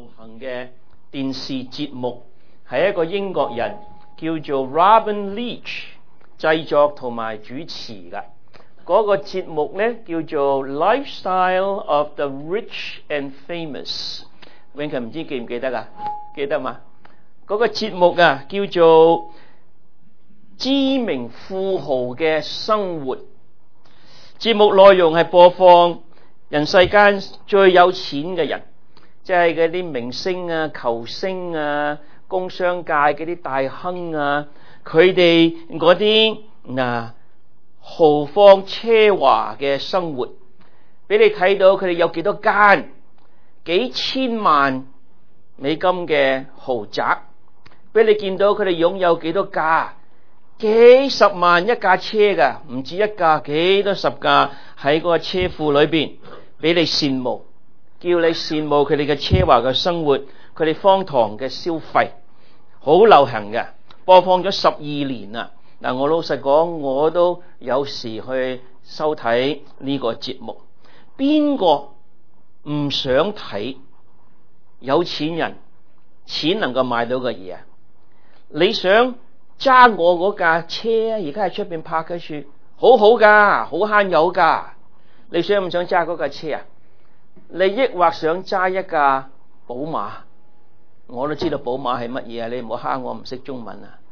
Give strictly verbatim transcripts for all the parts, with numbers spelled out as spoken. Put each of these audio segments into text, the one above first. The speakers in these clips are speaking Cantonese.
行嘅電視節目，係一個英國人叫做 Robin Leach 製作同埋主持嘅。嗰個節目咧叫做 Lifestyle of the Rich and Famous。永強唔知記唔記得啊？記得嘛？嗰個節目啊叫做知名富豪嘅生活。節目內容係播放人世間最有錢嘅人，即係嗰啲明星啊、球星啊、工商界嗰啲大亨啊，佢哋嗰啲嗱豪放奢華嘅生活，俾你睇到佢哋有幾多間幾千萬美金嘅豪宅，俾你見到佢哋擁有幾多架幾十萬一架車㗎，唔止一架，幾多十架喺嗰個車庫裏邊，俾你羨慕，叫你羨慕佢哋嘅奢華嘅生活，佢哋荒唐嘅消費，好流行嘅，播放咗十二年啦。嗱，我老實講，我都有時去收睇呢個節目。邊個唔想睇有錢人錢能夠買到嘅嘢啊？你想揸我嗰架車，而家喺出邊泊嘅處，好好噶，好慳油噶。你想唔想揸嗰架車啊？你抑或想揸一架寶馬？我都知道寶馬係乜嘢啊！你唔好蝦我唔識中文啊！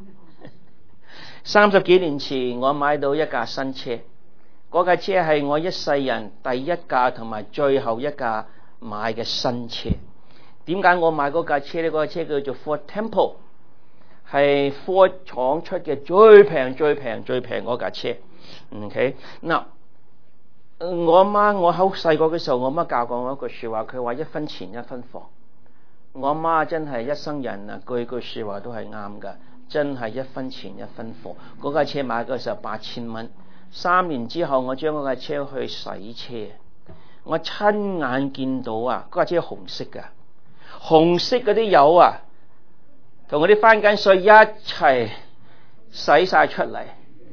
三十幾年前我買到一架新車，嗰架車係我一世人第一架同埋最後一架買嘅新車。點解我買嗰架車呢？嗰架車叫做 Ford Tempo， 係 Ford 廠出嘅最平最平最平嗰架車。OK， 嗱，我阿媽，我好細個嘅時候，我阿媽教過我一句說話，佢話一分錢一分貨。我阿媽真係一生人啊，句句說話都係啱噶。真係一分錢一分貨。嗰架車買嗰時候八千蚊，三年之後我將嗰架車去洗車，我親眼見到啊，嗰架車紅色噶，紅色嗰啲油啊，同嗰啲番梘水一齊洗晒出嚟。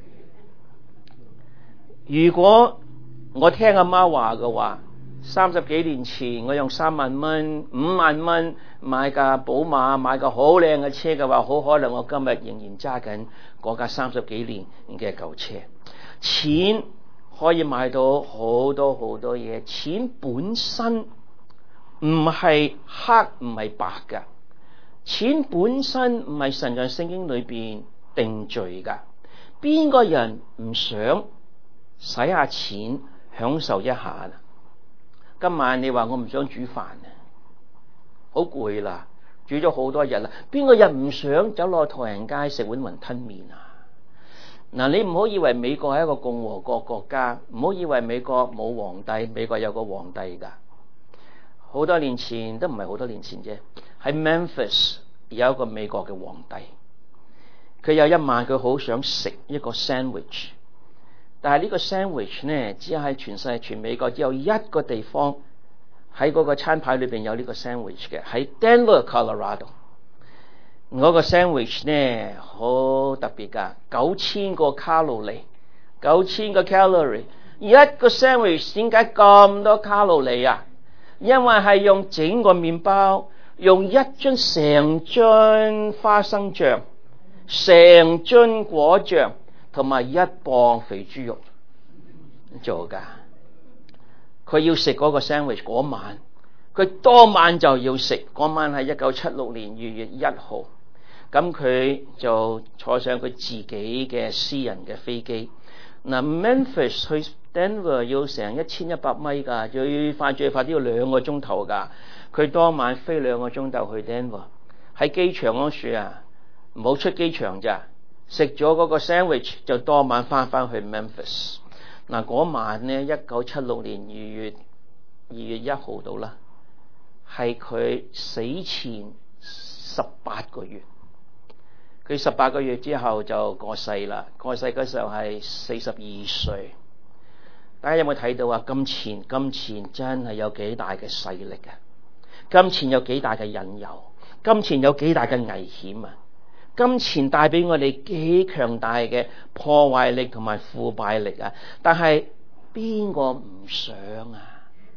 如果我聽阿媽話嘅話，三十幾年前我用三萬蚊、五萬蚊買架寶馬，買架好靚嘅車嘅話，好可能我今日仍然揸緊嗰架三十幾年嘅舊車。錢可以買到好多好多嘢，錢本身唔係黑唔係白噶，錢本身唔係神在聖經裏邊定罪噶。邊個人唔想使下錢享受一下啊？今晚你話我唔想煮飯啊，好攰啦，煮咗好多日啦。邊個人唔想走落唐人街食碗雲吞麵啊？嗱，你唔好以為美國係一個共和國國家，唔好以為美國冇皇帝，美國有個皇帝噶。好多年前，都唔係好多年前啫，喺 Memphis 有一個美國嘅皇帝，佢有一晚佢好想食一個 sandwich。但係呢個 sandwich 呢，只係全世界全美國只有一個地方喺嗰個餐牌裏邊有呢個 sandwich 嘅，喺 Denver Colorado。嗰個 sandwich 呢好特別噶，九千個卡路里，九千個 calorie。一個 sandwich 點解咁多卡路里啊？因為係用整個麵包，用一樽成樽花生醬，成樽果醬，同埋一磅肥豬肉做噶。佢要食嗰個 sandwich 嗰晚，佢當晚就要食。嗰晚係一九七六年二月一號，咁佢就坐上佢自己嘅私人嘅飛機。嗱 Memphis 去 Denver 要成一千一百米噶，最快最快都要兩個鐘頭噶。佢當晚飛兩個鐘頭去 Denver， 喺機場嗰處啊，唔好出機場咋。食咗嗰個 sandwich 就當晚翻翻去 Memphis。 嗱，嗰晚呢，一九七六年二月二月一號到啦，係佢死前十八個月。佢十八個月之後就過世啦，過世嗰時候係四十二歲。大家有冇睇到啊？金錢金錢真係有幾大嘅勢力啊！金錢有幾大嘅引誘，金錢有幾大嘅危險啊！金錢帶俾我哋幾強大嘅破壞力同埋腐敗力啊！但係邊個唔想啊？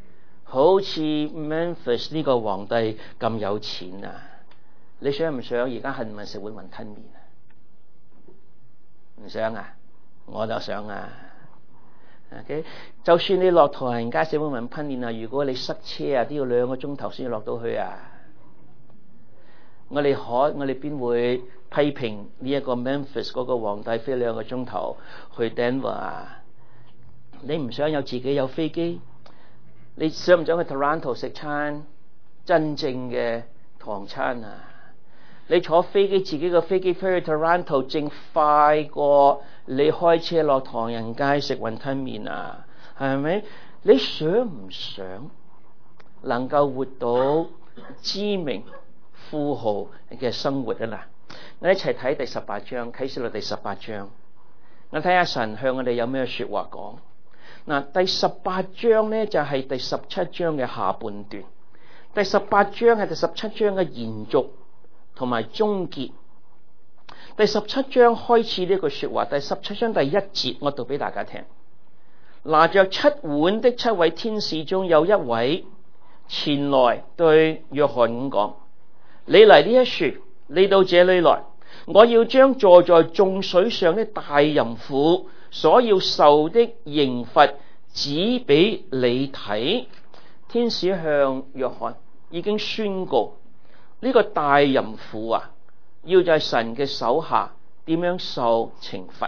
好似 Memphis 呢個皇帝咁有錢啊？你想唔想而家恨唔恨食碗雲吞麵啊？唔想啊？我就想啊。Okay? 就算你落唐人街食碗雲吞麵啊，如果你塞車啊，都要兩個鐘頭先落到去啊。我哋可我哋邊會批評呢一個 Memphis 嗰個皇帝飛兩個鐘頭去 Denver 啊？你唔想有自己有飛機？你想唔想去 Toronto 食餐真正嘅唐餐啊？你坐飛機自己個飛機飛去 Toronto 正快過你開車落唐人街食雲吞麵啊？係咪？你想唔想能夠活到知名富豪嘅生活啊？嗱，我哋一齊睇第十八章，啟示錄第十八章，我睇下神向我哋有咩說話講。嗱，第十八章咧就係第十七章嘅下半段，第十八章係第十七章嘅延續同埋終結。第十七章開始呢句說話，第十七章第一節我讀俾大家聽。拿着七碗的七位天使中有一位前來對約翰咁講：你嚟呢一樹，你到這裏來，我要將坐在眾水上的大淫婦所要受的刑罰指俾你睇。天使向約翰已經宣告呢、這個大淫婦啊，要在神嘅手下點樣受懲罰。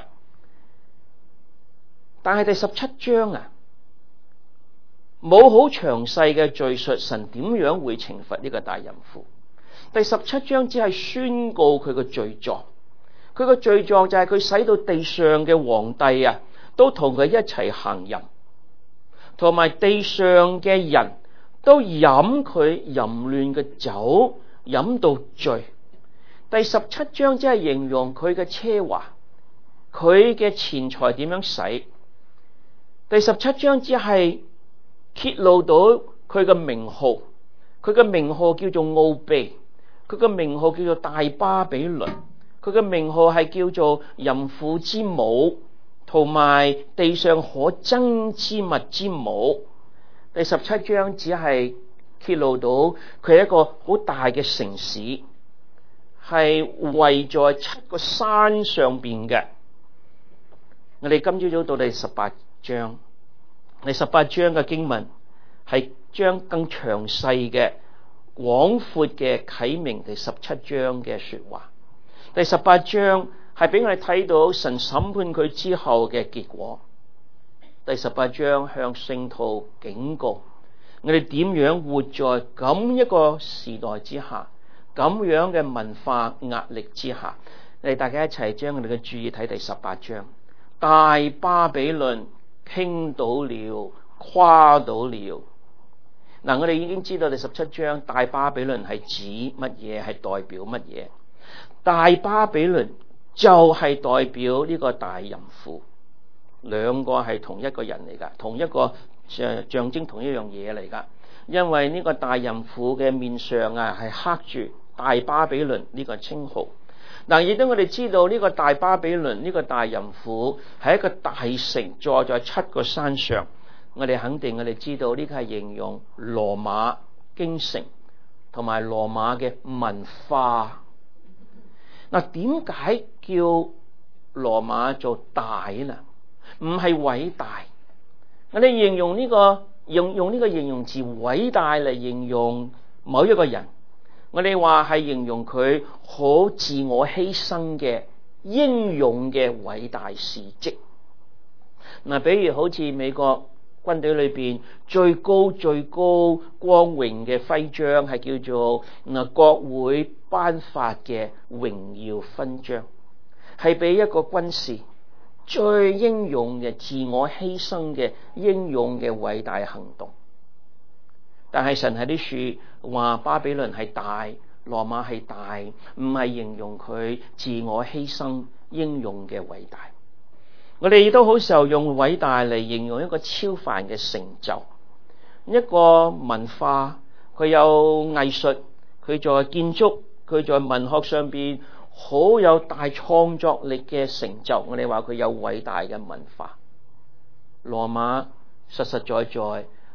但係第十七章啊，冇好詳細嘅敘述神點樣會懲罰呢個大淫婦。第十七章只係宣告佢個罪狀。佢個罪狀就係佢使到地上嘅皇帝啊，都同佢一齊行淫，同埋地上嘅人都飲佢淫亂嘅酒，飲到醉。第十七章只係形容佢嘅奢華，佢嘅錢財點樣使。第十七章只係揭露到佢嘅名號，佢嘅名號叫做奧秘，佢嘅名號叫做大巴比倫，佢嘅名號係叫做淫婦之母，同埋地上可憎之物之母。第十七章只係揭露到佢係一個好大嘅城市，係圍在七個山上邊嘅。我哋今朝早到第十八章，第十八章嘅經文係將更詳細嘅廣闊嘅啟明第十七章嘅說話。第十八章係俾我哋睇到神審判佢之後嘅結果。第十八章向聖徒警告我哋點樣活在咁一個時代之下，咁樣嘅文化壓力之下。我哋大家一齊將我哋嘅注意睇第十八章。大巴比倫傾倒了，垮倒了。嗱，我哋已經知道第十七章大巴比倫係指乜嘢，係代表乜嘢。大巴比倫就係代表呢個大淫婦，兩個係同一個人嚟噶，同一個象徵同一樣嘢嚟噶。因為呢個大淫婦嘅面上啊係刻住大巴比倫呢個稱號。嗱，亦都我哋知道呢個大巴比倫呢個大淫婦係一個大城，坐在七個山上。我哋肯定我哋知道呢個係形容羅馬京城同埋羅馬嘅文化。嗱，點解叫羅馬做大呢？唔係偉大。我哋形容呢個用用呢個形容詞偉大嚟形容某一個人，我哋話係形容佢好自我犧牲嘅英勇嘅偉大事蹟。嗱，比如好似美國軍隊裏邊最高最高光榮嘅徽章係叫做嗱國會頒發嘅榮耀勳章，係俾一個軍士最英勇嘅自我犧牲嘅英勇嘅偉大行動。但係神喺啲處話巴比倫係大，羅馬係大，唔係形容佢自我犧牲英勇嘅偉大。我哋亦都好時候用偉大嚟形容一個超凡嘅成就，一個文化，佢有藝術，佢在建築，佢在文學上邊好有大創作力嘅成就。我哋話佢有偉大嘅文化。羅馬實實在在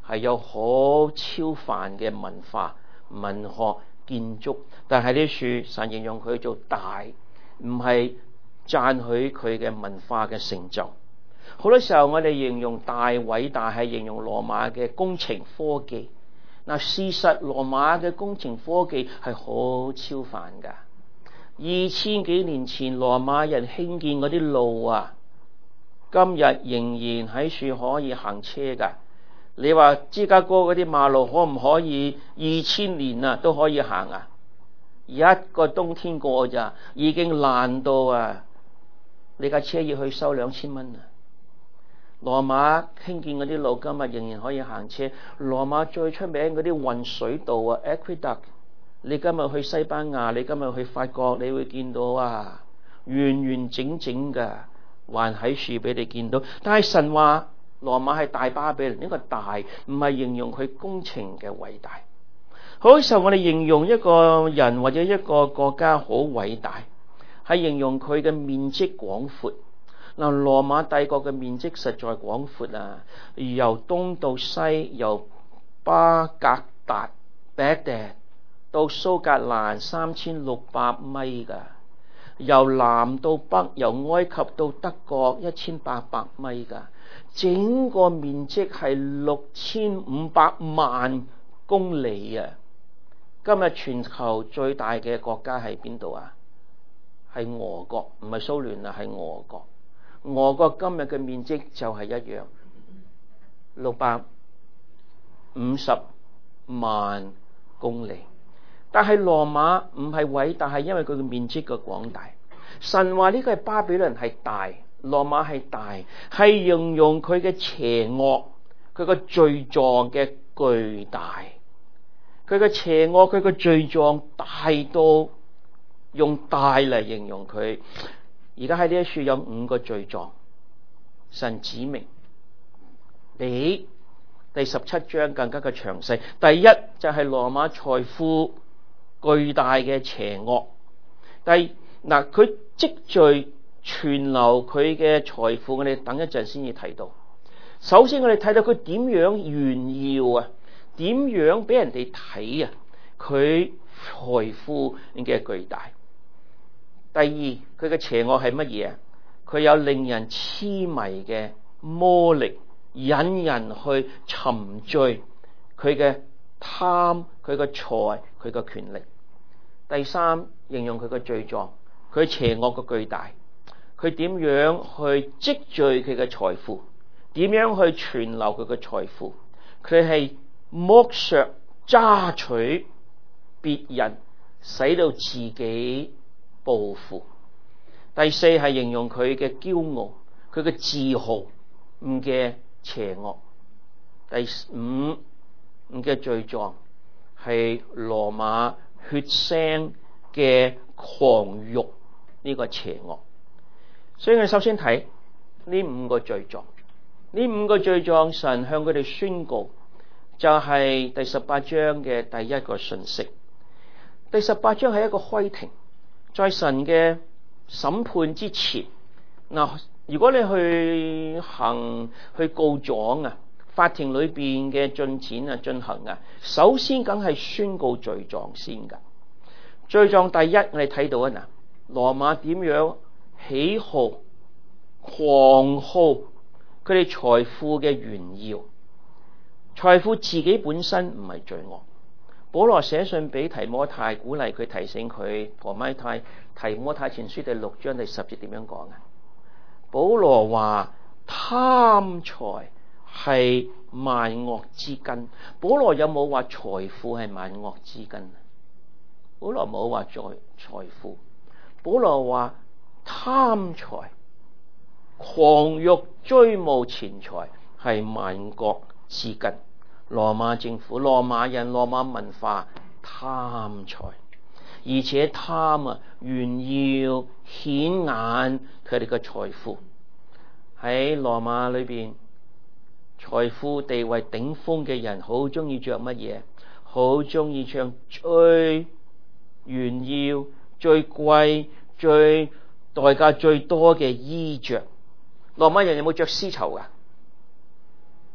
係有好超凡嘅文化、文學、建築，但係呢處神形容佢做大，唔係讚許佢嘅文化嘅成就。好多時候我哋形容大偉大係形容羅馬嘅工程科技。嗱，事實羅馬嘅工程科技係好超凡噶。二千幾年前羅馬人興建嗰啲路啊，今日仍然喺處可以行車噶。你話芝加哥嗰啲馬路可唔可以二千年啊都可以行啊？一個冬天過咋，已經爛到啊！你架車要去收兩千蚊啊！羅馬興建嗰啲路今日仍然可以行車。羅馬最出名嗰啲運水道啊 aqueduct， 你今日去西班牙，你今日去法國，你會見到啊，完完整整嘅還喺樹俾你見到。但係神話羅馬係大巴比倫，呢個大唔係形容佢工程嘅偉大。好多時候我哋形容一個人或者一個國家好偉大，係形容佢嘅面積廣闊。嗱，羅馬帝國嘅面積實在廣闊啊！由東到西，由巴格達 Baghdad 到蘇格蘭三千六百米噶；由南到北，由埃及到德國一千八百米噶。整個面積係六千五百萬公里啊！今日全球最大嘅國家係邊度啊？係俄國，唔係蘇聯啊，係俄國。俄國今日嘅面積就係一樣，六百五十萬公里。但係羅馬唔係偉大，係因為佢嘅面積嘅廣大。神話呢個係巴比倫係大，羅馬係大，係形容佢嘅邪惡，佢個罪狀嘅巨大。佢嘅邪惡，佢嘅罪狀大到用大嚟形容佢。而家喺呢一處有五個罪狀，神指明比第十七章更加嘅詳細。第一就係羅馬財富巨大嘅邪惡。第嗱佢積聚存留佢嘅財富，我哋等一陣先至睇到。首先我哋睇到佢點樣炫耀啊，點樣俾人哋睇啊，佢財富嘅巨大。第二，佢嘅邪惡係乜嘢啊？佢有令人痴迷嘅魔力，引人去沉醉。佢嘅貪，佢嘅財，佢嘅權力。第三，形容佢嘅罪狀，佢邪惡嘅巨大。佢點樣去積聚佢嘅財富？點樣去存留佢嘅財富？佢係剝削揸取別人，使到自己暴富。第四係形容佢嘅驕傲，佢嘅自豪唔嘅邪惡。第五唔嘅罪狀係羅馬血腥嘅狂欲，呢個邪惡。所以我哋首先睇呢五個罪狀，呢五個罪狀神向佢哋宣告，就係第十八章嘅第一個訊息。第十八章係一個開庭，在神嘅審判之前，嗱，如果你去行去告狀啊，法庭裏邊嘅進展啊進行啊，首先梗係宣告罪狀先噶。罪狀第一，我哋睇到啊，嗱，羅馬點樣喜好、狂好佢哋財富嘅炫耀。財富自己本身唔係罪惡。保羅寫信俾提摩太，鼓勵佢，提醒佢。提摩太提摩太前書第六章第十節點樣講啊？保羅話貪財係萬惡之根。保羅有冇話財富係萬惡之根？保羅冇話在財富。保羅話貪財、狂欲、追慕錢財係萬惡之根。羅馬政府、羅馬人、羅馬文化貪財，而且貪啊，炫耀顯眼佢哋嘅財富。喺羅馬裏邊，財富地位頂峰嘅人好中意着乜嘢？好中意着最炫耀、最貴、最代價最多嘅衣着。羅馬人有冇着絲綢噶？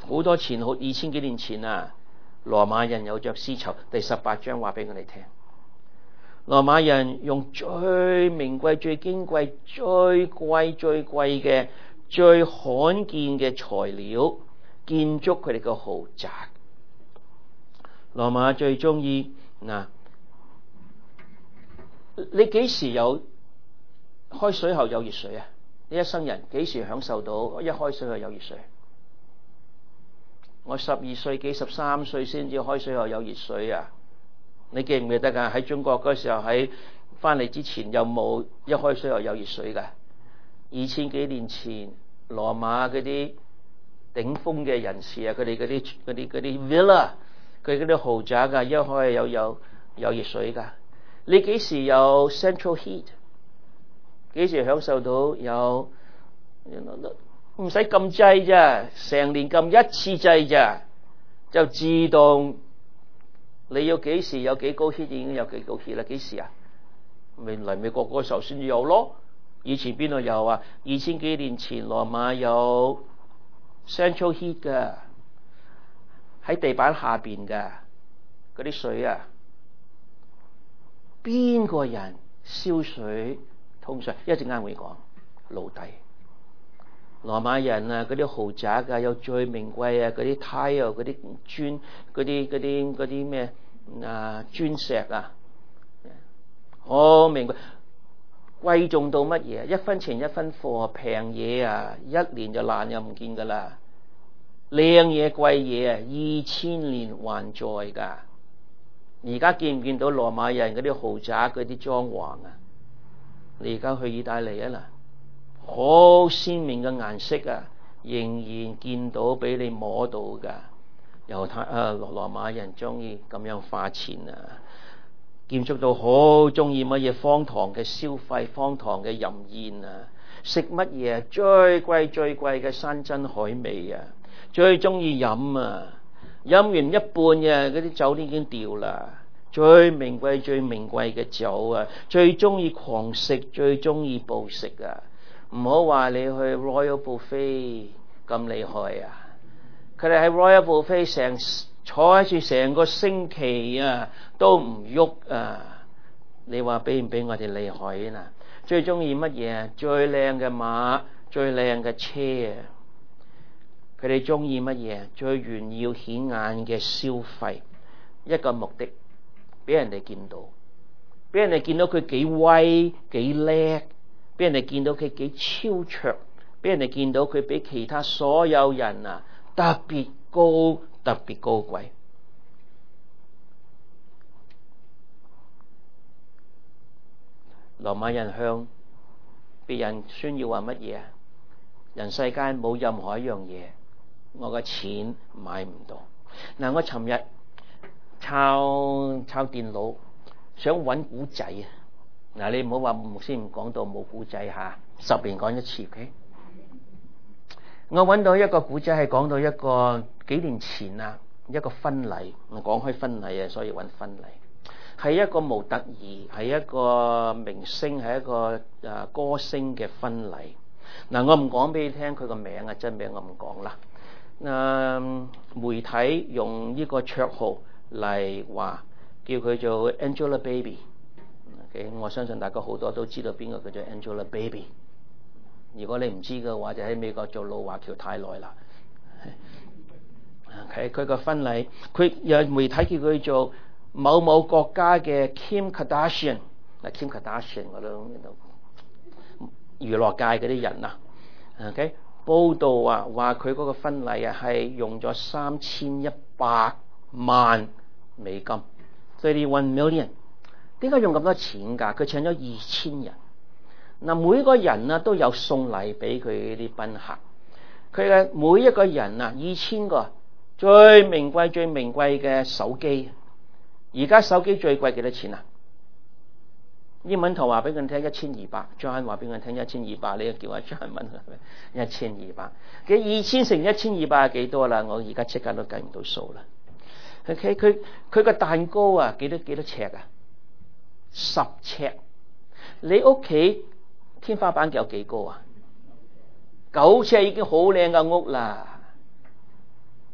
好多錢，好二千幾年前啊，羅馬人有着絲綢。第十八章話俾我哋聽，羅馬人用最名貴、最矜貴、最貴、最貴嘅、最罕見嘅材料建築佢哋嘅豪宅。羅馬最中意嗱，你幾時有開水喉有熱水啊？你一生人幾時享受到一開水喉有熱水？我十二歲幾十三歲先至開水喉有熱水啊！你記唔記得㗎？喺中國嗰時候，喺翻嚟之前有冇一開水喉有熱水㗎？二千幾年前羅馬嗰啲頂峰嘅人士啊，佢哋嗰啲嗰啲嗰啲 villa， 佢嗰啲豪宅啊，一開有有有熱水㗎。你幾時有 central heat？ 幾時享受到有唔使撳掣咋，成年撳一次掣咋，就自動。你要幾時有幾高 heat 已經有幾高 heat 啦？幾時啊？未嚟美國嗰時候先至有咯。以前邊度有啊？二千幾年前羅馬有 central heat 噶，喺地板下邊噶嗰啲水啊，邊個人燒水通水？一陣間會講奴隸。羅馬人啊，嗰啲豪宅啊，有最名貴啊，嗰啲 tile 嗰啲磚，嗰啲嗰啲嗰啲咩啊磚石啊，好名貴，貴重到乜嘢？一分錢一分貨，平嘢啊，一年就爛又唔見噶啦。靚嘢貴嘢啊，二千年還在噶。而家見唔見到羅馬人嗰啲豪宅嗰啲裝潢啊？你而家去意大利啊啦，好鮮明嘅顏色啊，仍然見到俾你摸到噶。猶太啊羅羅馬人中意咁樣花錢啊，建築到好中意乜嘢荒唐嘅消費，荒唐嘅淫宴啊，食乜嘢最貴最貴嘅山珍海味啊，最中意飲啊，飲完一半嘅嗰啲酒已經掉啦。最名貴最名貴嘅酒啊，最中意狂食，最中意暴食啊！唔好話你去 Royal Buffet 咁厲害啊！佢哋喺 Royal Buffet 成坐喺住成個星期啊，都唔喐啊！你話俾唔俾我哋厲害啊？最中意乜嘢？最靚嘅馬，最靚嘅車啊！佢哋中意乜嘢？最炫耀顯眼嘅消費，一個目的。俾人哋見到，俾人哋見到佢幾威幾叻，俾人哋見到佢幾超卓，俾人哋見到佢比其他所有人啊特別高特別高貴。羅馬人向別人宣耀話乜嘢啊？人世間冇任何一樣嘢我嘅錢買唔到。嗱，我尋日抄抄電腦，想揾古仔啊！嗱，你唔好話牧師唔講到冇古仔吓，十年講一次。Okay? 我揾到一個古仔係講到一個幾年前啊，一個婚禮。我講開婚禮啊，所以揾婚禮。係一個模特兒，係一個明星，係一個誒歌星嘅婚禮。嗱，我唔講俾你聽佢個名啊，真名我唔講啦。誒，媒體用呢個綽號嚟話叫佢做 Angelababy。Okay? 我相信大家好多都知道邊個叫做 Angelababy。如果你唔知嘅話，就喺美國做老華僑太耐啦。佢佢個婚禮，佢有媒體叫佢做某某國家嘅 Kim Kardashian。嗱 Kim Kardashian 我都娛樂界嗰啲人啊。OK， 報道啊話佢嗰個婚禮啊係用咗三千一百萬美金 ，thirty-one million。點解用咁多錢㗎？佢請咗二千人。嗱，每個人啊都有送禮俾佢啲賓客。佢嘅每一個人啊，二千個最名貴、最名貴嘅手機。而家手機最貴幾多錢啊？英文圖話俾佢聽一千二百，張話俾佢聽一千二百，你叫阿張文一千二百。佢二千乘一千二百係幾多啦？我而家即刻都計唔到數啦。佢佢佢個蛋糕啊，幾多幾多尺啊？十尺。你屋企天花板有幾高啊？九尺已經好靚嘅屋啦。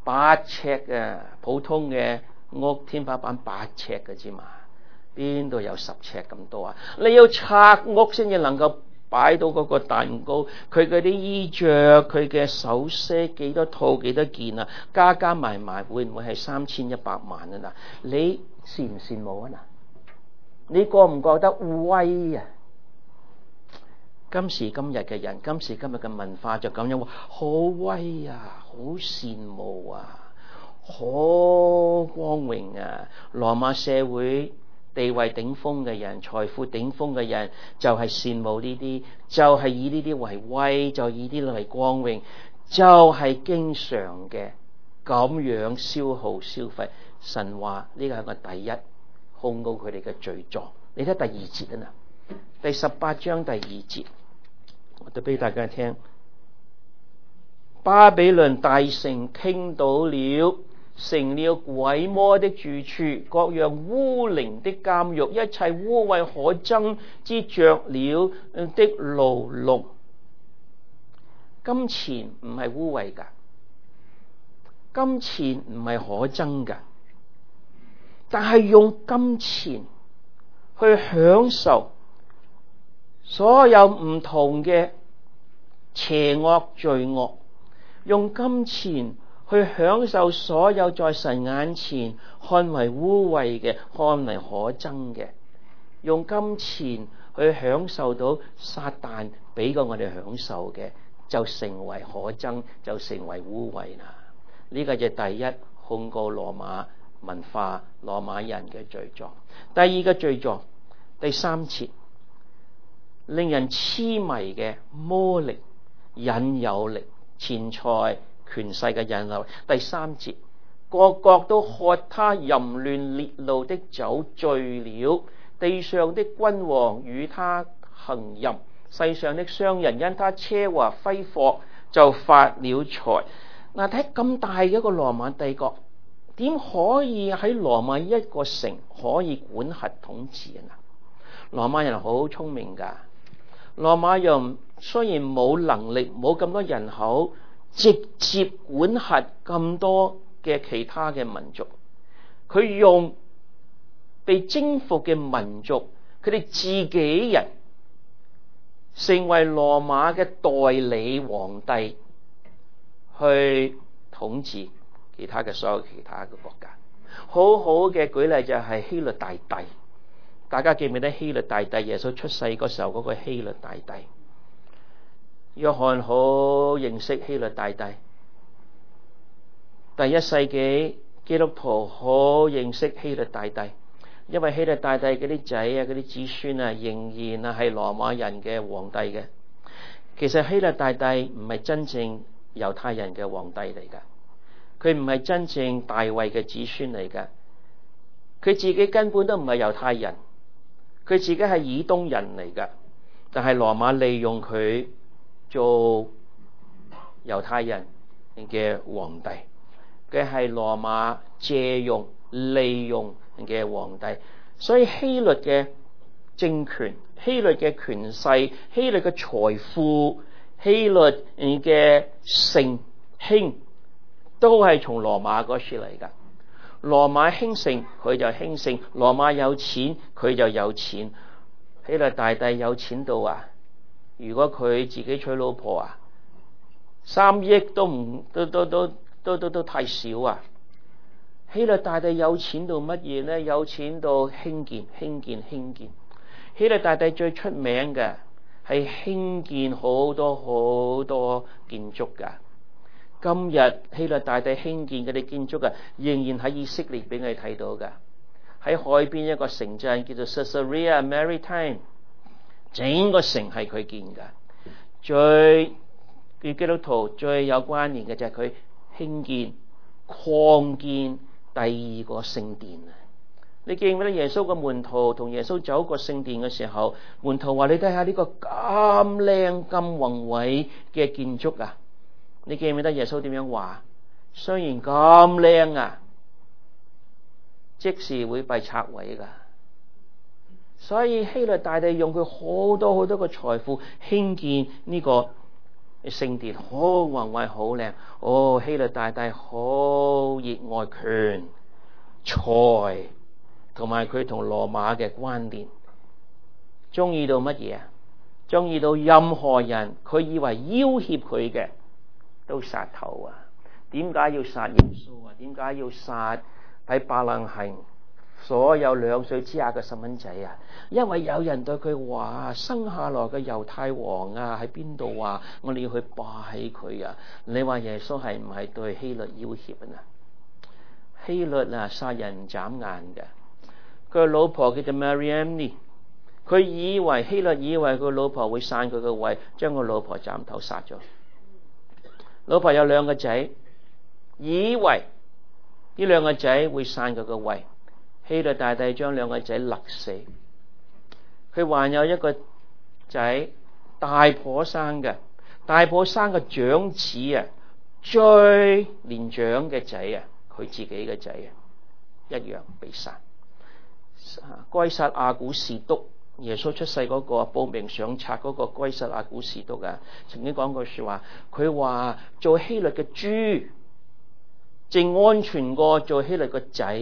八尺嘅普通嘅屋天花板八尺嘅啫嘛，邊度有十尺咁多啊？你要拆屋先至能夠擺到嗰個蛋糕，佢嗰啲衣着，佢嘅首飾幾多套幾多件啊？加加埋埋會唔會係三千一百萬啊？嗱，你羨唔羨慕啊？嗱，你覺唔覺得威啊？今時今日嘅人，今時今日嘅文化就咁樣話，好威啊，好羨慕啊，好光榮啊！羅馬社會地位頂峰嘅人，財富頂峰嘅人，就係羨慕呢啲，就係以呢啲為威，就以呢啲為光榮，就係經常嘅咁樣消耗消費。神話呢個係個第一控告佢哋嘅罪狀。你睇第二節啊嗱，第十八章第二節。我讀俾大家聽，巴比倫大城傾倒了，成了鬼魔的住處，各樣污靈的監獄，一切污穢可憎之雀鳥的牢籠。金錢唔係污穢噶，金錢唔係可憎噶，但係用金錢去享受所有唔同嘅邪惡罪惡，用金錢去享受所有在神眼前看為污穢嘅、看為可憎嘅，用金錢去享受到撒旦俾過我哋享受嘅，就成為可憎，就成為污穢啦。呢個就第一控告羅馬文化、羅馬人嘅罪狀。第二個罪狀，第三節，令人痴迷嘅魔力、引誘力、錢財、權勢嘅引誘。第三節，個個都喝他淫亂烈怒的酒醉了，地上的君王與他行淫，世上的商人因他奢華揮霍就發了財。嗱，睇咁大嘅一個羅馬帝國，點可以喺羅馬一個城可以管轄統治啊？羅馬人好聰明噶，羅馬人雖然冇能力，冇咁多人口，直接管轄咁多嘅其他嘅民族，佢用被征服嘅民族，佢哋自己人成為羅馬嘅代理皇帝，去統治其他嘅所有其他嘅國家。好好嘅舉例就係希律大帝。大家記唔記得希律大帝？耶穌出世嗰時候嗰個希律大帝，約翰好認識希律大帝。第一世紀基督徒好認識希律大帝，因為希律大帝嗰啲仔啊、嗰啲子孫啊，仍然啊係羅馬人嘅皇帝嘅。其實希律大帝唔係真正猶太人嘅皇帝嚟噶，佢唔係真正大衛嘅子孫嚟噶，佢自己根本都唔係猶太人。佢自己係以東人嚟噶，但係羅馬利用佢做猶太人嘅皇帝，佢係羅馬借用利用嘅皇帝。所以希律嘅政權、希律嘅權勢、希律嘅財富、希律嘅盛興，都係從羅馬嗰處嚟噶。羅馬興盛，佢就興盛；羅馬有錢，佢就有錢。希律大帝有錢到啊！如果佢自己娶老婆啊，三億都唔都都都都都都太少啊！希律大帝有錢到乜嘢呢？有錢到興建、興建、興建。希律大帝最出名嘅係興建好多好多建築噶。今日希律大帝興建嗰啲建築啊，仍然喺以色列俾我哋睇到㗎。喺海邊一個城鎮叫做 Caesarea Maritime， 整個城係佢建㗎。最與基督徒最有關聯嘅就係佢興建、擴建第二個聖殿啊！你記唔記得耶穌個門徒同耶穌走過聖殿嘅時候，門徒話：你睇下呢個咁靚、咁宏偉嘅建築啊！你記唔記得耶穌點樣話？雖然咁靚啊，即時會被拆毀噶。所以希律大帝用佢好多好多個財富興建呢個聖殿好宏偉好靚。哦，希律大帝好熱愛權財，同埋佢同羅馬嘅關聯，中意到乜嘢啊？中意到任何人佢以為要挾佢嘅都殺頭啊！點解要殺耶穌啊？點解要殺喺伯冷恆所有兩歲之下嘅細蚊仔啊？因為有人對佢話，生下來嘅猶太王啊喺邊度啊？我哋要去拜佢啊！你話耶穌係唔係對希律要挾啊？希律啊，殺人唔眨眼嘅。佢老婆叫做 Mariamne， 佢以為希律以為佢老婆會散佢個胃，將個老婆斬頭殺咗。老婆有兩個仔，以為呢兩個仔會散佢個胃，希律大帝將兩個仔勒死。佢還有一個仔，大婆生嘅，大婆生個長子啊，最年長嘅仔啊，佢自己嘅仔啊，一樣被殺。該撒亞古士督，耶穌出世嗰個報名上冊嗰個該撒亞古士督啊，曾經講過說話，佢話做希律嘅豬，淨安全過做希律個仔。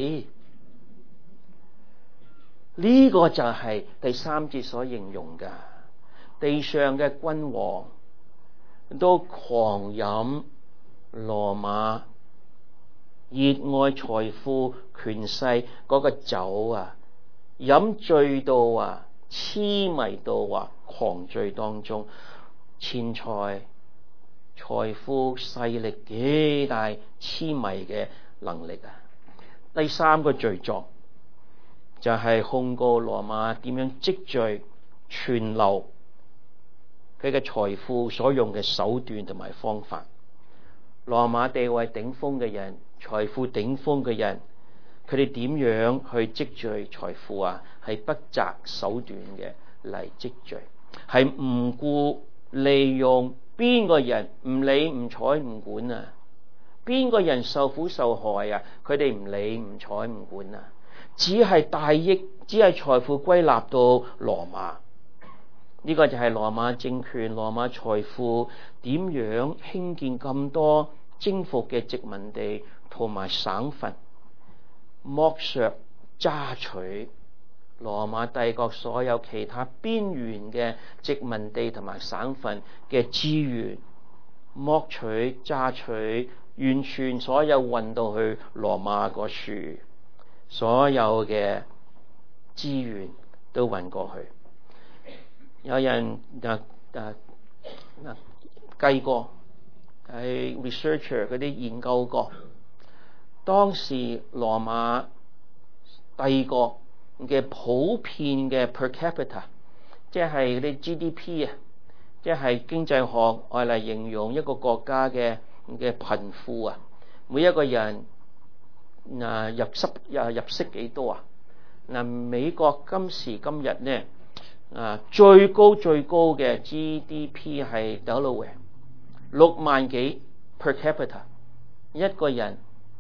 呢、這個就係第三節所形容嘅，地上嘅君王都狂飲羅馬熱愛財富權勢嗰個酒啊，飲醉到啊，痴迷到啊，狂醉當中，錢財財富勢力幾大，痴迷嘅能力啊。第三個罪狀就係控告羅馬點樣積聚存留佢嘅財富所用嘅手段同埋方法。羅馬地位頂峰嘅人，財富頂峰嘅人，佢哋點樣去積聚財富啊？係不擇手段嘅嚟積聚，係唔顧利用邊個人，唔理唔睬唔管啊！邊個人受苦受害啊？佢哋唔理唔睬唔管啊！只係大益，只係財富歸納到羅馬。呢、這個就係羅馬政權、羅馬財富點樣興建咁多征服嘅殖民地同埋省份，剝削揸取羅馬帝國所有其他邊緣嘅殖民地同埋省份嘅資源，剝取揸取，完全所有運到去羅馬個處，所有嘅資源都運過去。有人啊啊啊計過，係 researcher 嗰啲研究過，當時羅馬帝國嘅普遍嘅 per capita， 即係嗰啲 G D P 啊，即係經濟學愛嚟形容一個國家嘅嘅貧富啊，每一個人啊入息啊入息幾多啊？嗱，美國今時今日咧啊最高最高嘅 G D P 係 Delaware 六萬幾 per capita 一個人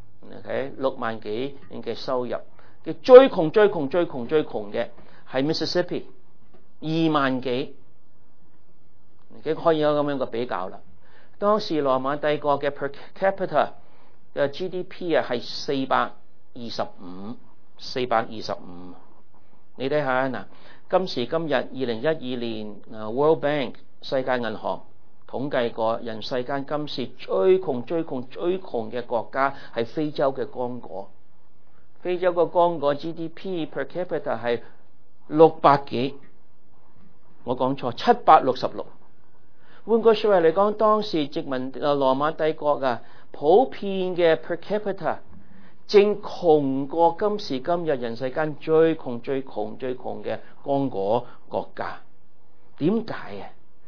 ，OK 六萬幾嘅收入嘅最窮最窮最窮最窮嘅係 Mississippi 二萬幾，你可以有咁樣嘅比較啦。當時羅馬帝國嘅 per capita 嘅 G D P 啊係四百二十五，四百二十五。你睇下嗱，今時今日二零一二年啊 World Bank 世界銀行統計過，人世間今時最窮最窮最窮嘅國家係非洲嘅剛果。非洲嘅剛果 G D P per capita 係六百幾，我講錯，七百六十六。換句說話嚟講，當時殖民啊羅馬帝國啊，普遍嘅 per capita 正窮過今時今日人世間最窮最窮最窮嘅剛果國家。點解啊？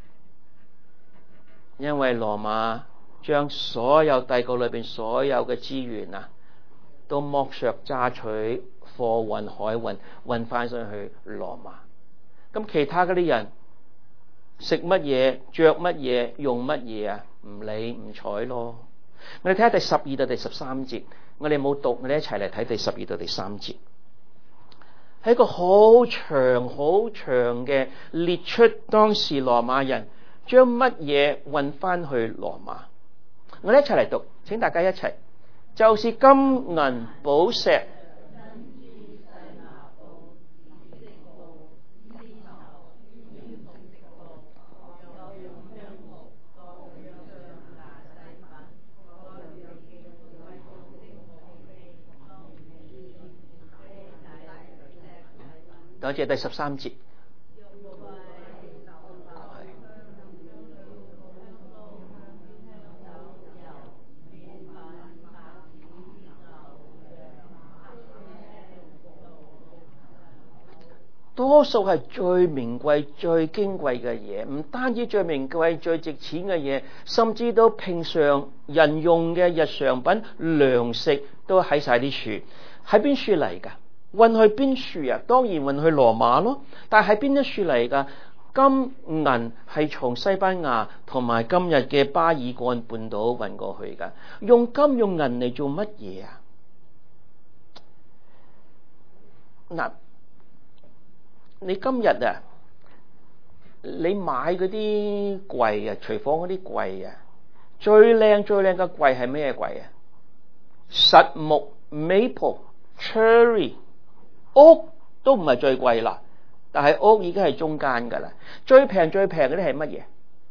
因為羅馬將所有帝國裏邊所有嘅資源啊，都剝削揸取，貨運海運運翻上去羅馬。咁其他嗰啲人食乜嘢、着乜嘢、用乜嘢啊？唔理唔睬咯。我哋睇下第十二到第十三節，我哋冇讀，我哋一齊嚟睇第十二到第三節。係一個好長好長嘅列出當時羅馬人將乜嘢運翻去羅馬？我哋一齊嚟讀，請大家一齊，就是金銀寶石。多謝第十三節。多數係最名貴、最矜貴嘅嘢，唔單止最名貴、最值錢嘅嘢，甚至到平常人用嘅日常品、糧食都喺晒啲處。喺邊處嚟㗎？運去邊處啊？當然運去羅馬咯。但係喺邊一處嚟㗎？金銀係從西班牙同埋今日嘅巴爾幹半島運過去㗎。用金用銀嚟做乜嘢啊？嗱，你今日啊，你買嗰啲櫃啊，廚房嗰啲櫃啊，最靚最靚嘅櫃係咩櫃啊？實木 Maple Cherry。屋都唔係最貴啦，但係屋已經係中間噶啦。最平最平嗰啲係乜嘢？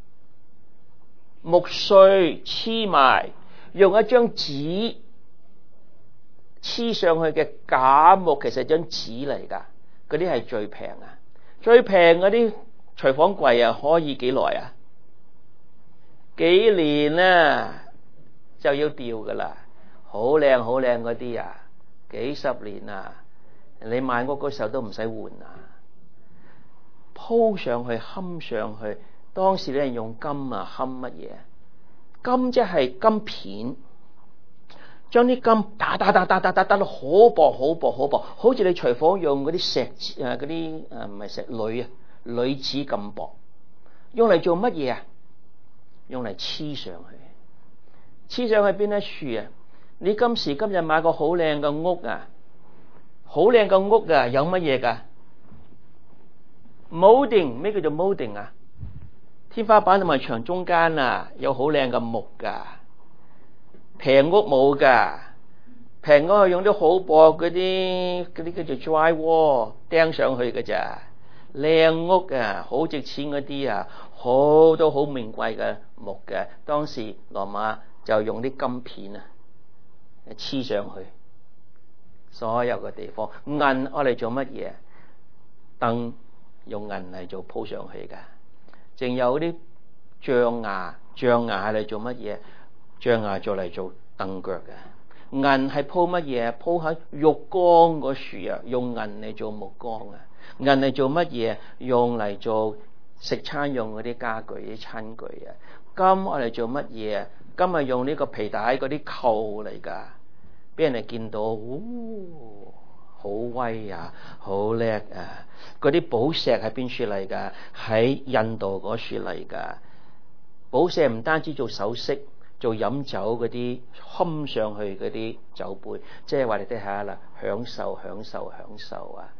木碎黐埋，用一張紙黐上去嘅假木，其實係張紙嚟噶。嗰啲係最平啊！最平嗰啲廚房櫃啊，可以幾耐啊？幾年啊就要掉噶啦。好靚好靚嗰啲啊，幾十年啊！你買屋嗰時候都唔使換啊，鋪上去冚上去。當時咧用金啊冚乜嘢？金即係金片，將啲金打打打打打打打到好薄好薄好薄，好似你廚房用嗰啲石誒嗰啲誒唔係石鋁啊鋁紙咁薄，用嚟做乜嘢啊？用嚟黐上去，黐上去邊一處啊？你今時今日買個好靚嘅屋啊！好靚嘅屋啊，有乜嘢噶 ？molding 咩叫做 molding 啊？天花板同埋牆中間啊，有好靚嘅木噶。平屋冇噶，平屋係用啲好薄嗰啲嗰啲叫做 dry wall 釘上去嘅咋。靚屋啊，好值錢嗰啲啊，好多好名貴嘅木嘅。當時羅馬就用啲金片啊黐上去。所有嘅地方，銀我嚟做乜嘢？燈用銀嚟做鋪上去嘅，淨有啲象牙，象牙係嚟做乜嘢？象牙做嚟做凳腳嘅。銀係鋪乜嘢？鋪喺浴缸嗰處啊，用銀嚟做木缸啊。銀嚟做乜嘢？用嚟做食餐用嗰啲家具、啲餐具啊。金我嚟做乜嘢？金係用呢個皮帶嗰啲扣嚟噶。俾人哋見到，哦，好威啊，好叻啊！嗰啲寶石喺邊處嚟噶？喺印度嗰處嚟噶。寶石唔單止做首飾，做飲酒嗰啲冚上去嗰啲酒杯，即係話你睇下啦，享受享受享受啊！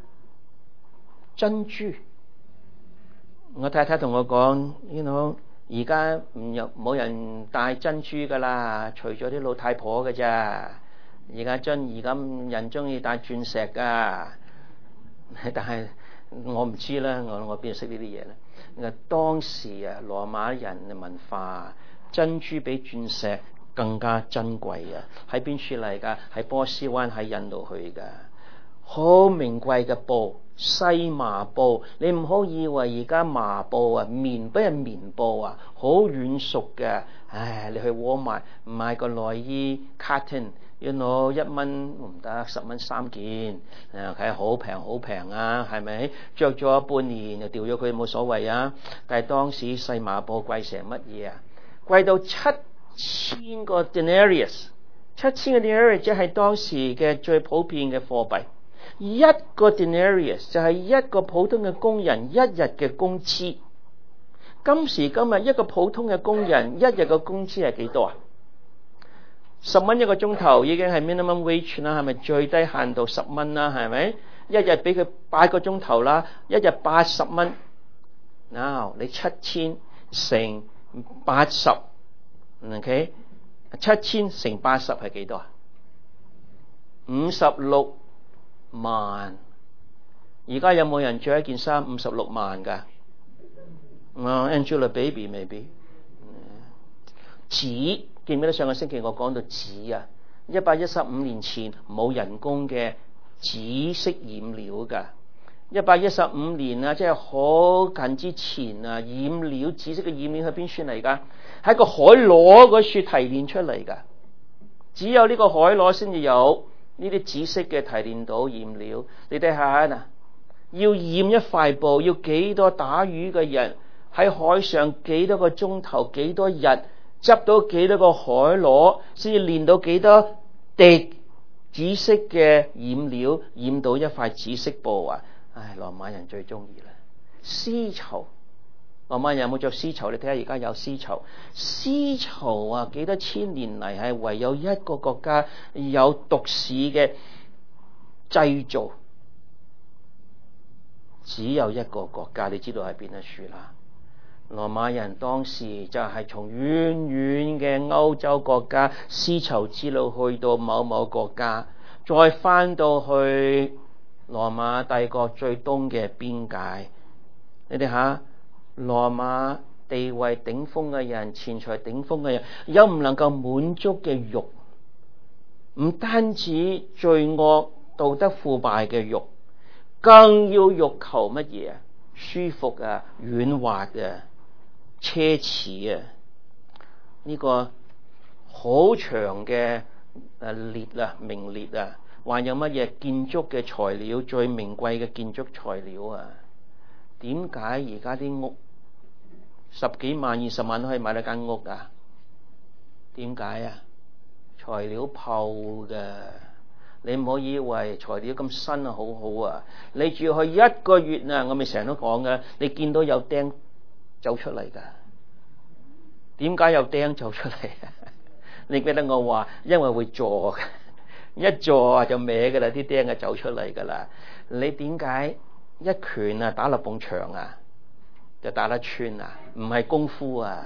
珍珠，我太太同我講，你 you know 而家唔有冇人戴珍珠噶啦，除咗啲老太婆㗎咋。而家真而家人中意戴鑽石噶，但係我唔知啦，我我邊度識呢啲嘢咧？當時啊，羅馬人嘅文化，珍珠比鑽石更加珍貴啊！喺邊處嚟噶？喺波斯灣，喺印度去噶，好名貴嘅布，西麻布。你唔好以為而家麻布啊，棉不係棉布啊，好軟熟嘅。唉，你去沃爾瑪買個內衣 cotton。要攞一蚊唔得，十蚊三件，誒係好平好平啊，係咪？着咗半年就掉咗佢冇所謂啊！但係當時細麻布貴成乜嘢啊？貴到七千個 denarius， 七千個 denarius 即係當時嘅最普遍嘅貨幣。一個 denarius 就係一個普通嘅工人一日嘅工資。今時今日一個普通嘅工人一日嘅工資係幾多啊？十蚊一個鐘頭已經係 minimum wage 啦，係咪最低限度十蚊啦？係咪？一日俾佢八個鐘頭啦，一日八十蚊。嗱，你七千乘八十 ，OK， 七千乘八十係幾多啊？五十六萬。而家有冇人着一件衫五十六萬㗎？啊 ，Angelababy maybe。紙記唔記得上個星期我講到紙啊？一百一十五年前冇人工嘅紫色染料㗎。一百一十五年啊，即係好近之前啊，染料紫色嘅染料喺邊處嚟㗎？喺個海螺嗰處提煉出嚟㗎。只有呢個海螺先至有呢啲紫色嘅提煉到染料。你睇下嗱，要染一塊布要幾多打魚嘅人喺海上幾多個鐘頭幾多日執到幾多個海螺先至煉到幾多滴紫色嘅染料染到一塊紫色布啊！唉，羅馬人最中意啦，絲綢。羅馬人有冇着絲綢？你睇下而家有絲綢。絲綢啊，幾多千年嚟係唯有一個國家有獨市嘅製造，只有一個國家，你知道係邊一處啦？羅馬人當時就係從遠遠嘅歐洲國家絲綢之路去到某某國家，再翻到去羅馬帝國最東嘅邊界。你哋下羅馬地位頂峰嘅人，錢財頂峰嘅人，有唔能夠滿足嘅慾，唔單止罪惡道德腐敗嘅慾，更要欲求乜嘢啊？舒服啊，軟滑啊，奢侈啊。呢、這個好長嘅誒列啊，名列啊，還有乜嘢建築嘅材料，最名貴嘅建築材料啊？點解而家啲屋十幾萬、二十萬都可以買到間屋啊？點解啊？材料鋪嘅，你唔好以為材料咁新啊，好好啊！你住去一個月啊，我咪成日都講嘅，你見到有釘走出嚟噶。點解有釘走出嚟啊？你記得我話，因為會坐，一坐就歪噶啦，啲釘就走出嚟噶啦。你點解一拳啊打落埲牆啊就打得穿啊？唔係功夫啊，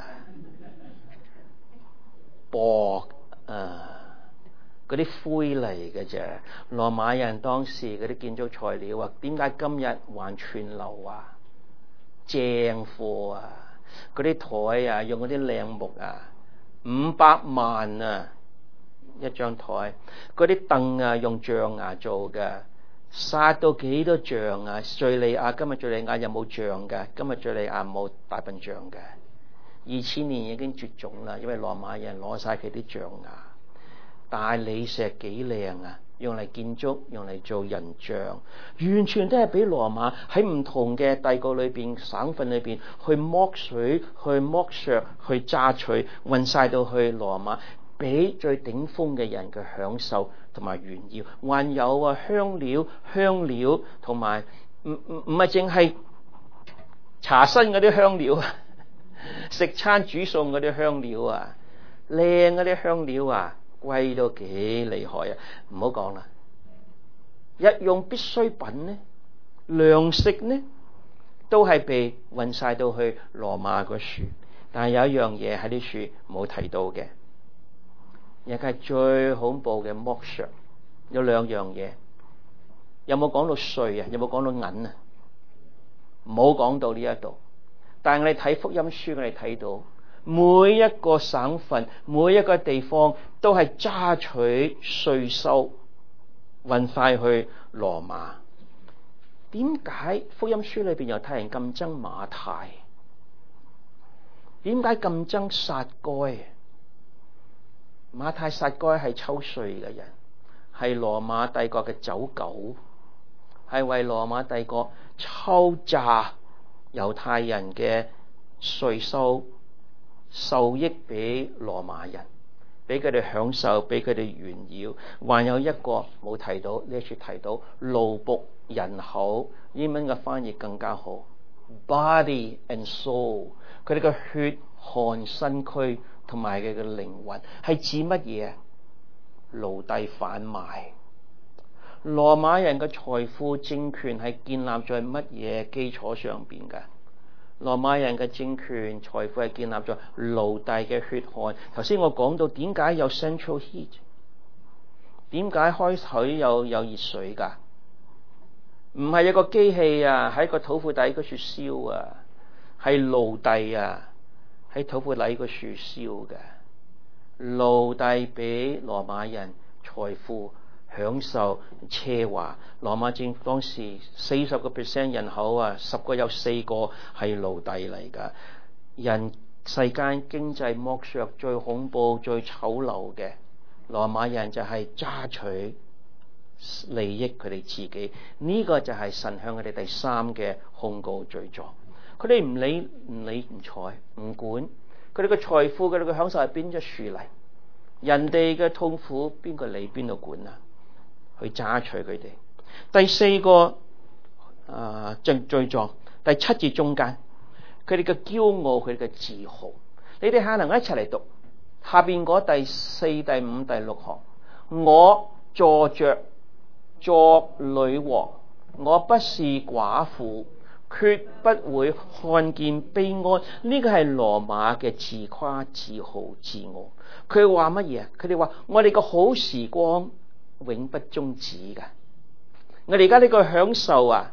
薄啊，嗰啲灰嚟嘅啫。羅馬人當時嗰啲建築材料啊，點解今日還存留啊？正貨啊！嗰啲台啊，用嗰啲靚木啊，五百萬啊一張台。嗰啲凳啊，用象牙做嘅，殺到幾多象啊！敘利亞今日敘利亞有冇象嘅？今日敘利亞冇大笨象嘅，二千年已經絕種啦，因為羅馬人攞晒佢啲象牙。大理石幾靚啊！用嚟建築，用嚟做人像，完全都係俾羅馬喺唔同嘅帝國裏邊、省份裏邊去剝水、去剝削、去榨取，運晒到去羅馬，俾最頂峰嘅人嘅享受同埋炫耀。還有啊，香料、香料同埋唔唔唔係淨係茶身嗰啲香料啊，食餐煮餸嗰啲香料啊，靚嗰啲香料啊。貴到幾厲害啊！唔好講啦，日用必需品呢，糧食呢，都係被運晒到去羅馬個處。但係有一樣嘢喺呢處冇提到嘅，亦係最恐怖嘅剝削。有兩樣嘢，有冇講到稅啊？有冇講到銀啊？冇講到呢一度。但係我哋睇福音書，我哋睇到。每一個省份、每一個地方都係揸取稅收，運晒去羅馬。點解福音書裏邊猶太人咁憎馬太？點解咁憎撒該？馬太撒該係抽稅嘅人，係羅馬帝國嘅走狗，係為羅馬帝國抽榨猶太人嘅稅收。受益俾羅馬人，俾佢哋享受，俾佢哋炫耀。還有一個冇提到，呢一處提到奴僕人口，英文嘅翻譯更加好 ，body and soul， 佢哋嘅血汗身軀同埋佢嘅靈魂係指乜嘢？奴隸販賣。羅馬人嘅財富政權係建立在乜嘢基礎上邊嘅？ 羅馬人嘅政權財富係建立咗奴隸嘅血汗。頭先我講到點解有 central heat， 點解開水有有熱水㗎？唔係一個機器啊，喺個土庫底嗰處燒啊，係奴隸啊喺土庫底嗰處燒嘅。奴隸俾羅馬人財富享受奢華。羅馬政府當時四十個 percent 人口啊，十個有四個係奴隸嚟㗎。人世間經濟剝削最恐怖最醜陋嘅，羅馬人就係揸取利益佢哋自己。呢、這個就係神向佢哋第三嘅控告罪狀。佢哋唔理唔理唔睬唔管。佢哋嘅財富，佢哋嘅享受係邊隻樹嚟？人哋嘅痛苦，邊個理邊度管啊？去揸取佢哋。第四個啊罪罪狀，第七節中間，佢哋嘅驕傲，佢哋嘅自豪。你哋下能一齊嚟讀下邊嗰第四、第五、第六行。我坐着作女王，我不是寡婦，決不會看見悲哀。呢個係羅馬嘅自誇、自豪、自傲。佢話乜嘢？佢哋話我哋個好時光永不終止㗎。我哋而家呢個享受啊，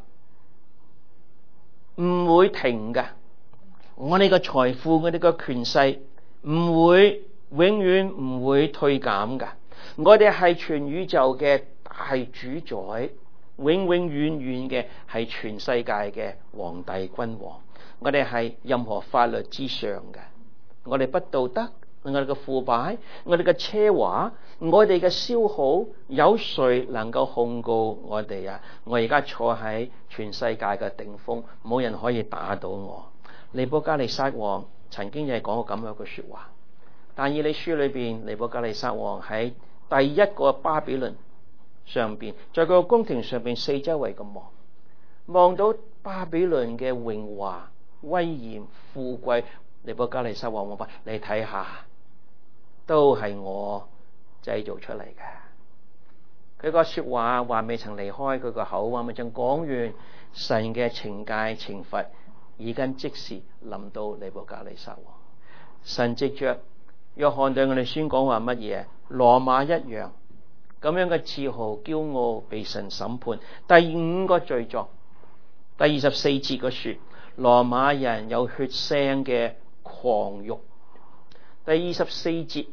唔會停㗎。我哋個財富，我哋個權勢唔會永遠唔會退減㗎。我哋係全宇宙嘅大主宰。永永遠遠嘅係全世界嘅皇帝君王，我哋係任何法律之上嘅。我哋不道德，我哋嘅腐敗，我哋嘅奢華，我哋嘅消耗，有誰能夠控告我哋啊？我而家坐喺全世界嘅頂峰，冇人可以打倒我。尼布甲尼撒王曾經亦係講過咁樣一句說話。但以理書裏邊，尼布甲尼撒王喺第一個巴比倫上邊，在佢個宮廷上邊四周圍咁望，望到巴比倫嘅榮華、威嚴、富貴。尼布甲尼撒王話：你睇下，都係我製造出嚟嘅。佢個說話話未曾離開佢個口，話未曾講完，神嘅懲戒懲罰已經即時臨到尼布甲尼撒王。神藉着約翰對我哋宣講話乜嘢？羅馬一樣。咁樣嘅自豪驕傲被神審判。第五個罪狀，第二十四節嗰說，羅馬人有血腥嘅狂欲。第二十四節